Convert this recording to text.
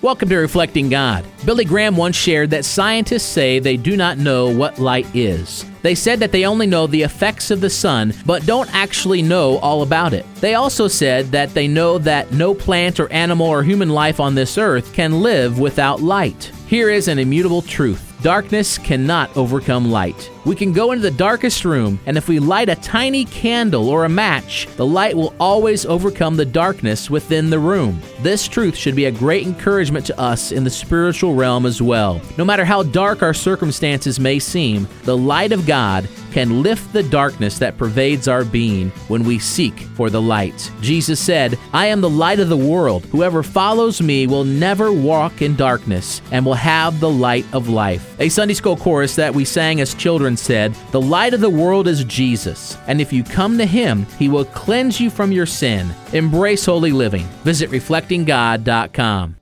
Welcome to Reflecting God. Billy Graham once shared that scientists say they do not know what light is. They said that they only know the effects of the sun, but don't actually know all about it. They also said that they know that no plant or animal or human life on this earth can live without light. Here is an immutable truth. Darkness cannot overcome light. We can go into the darkest room, and if we light a tiny candle or a match, the light will always overcome the darkness within the room. This truth should be a great encouragement to us in the spiritual realm as well. No matter how dark our circumstances may seem, the light of God can lift the darkness that pervades our being when we seek for the light. Jesus said, "I am the light of the world. Whoever follows me will never walk in darkness and will have the light of life." A Sunday school chorus that we sang as children said, "The light of the world is Jesus, and if you come to Him, He will cleanse you from your sin." Embrace holy living. Visit reflectinggod.com.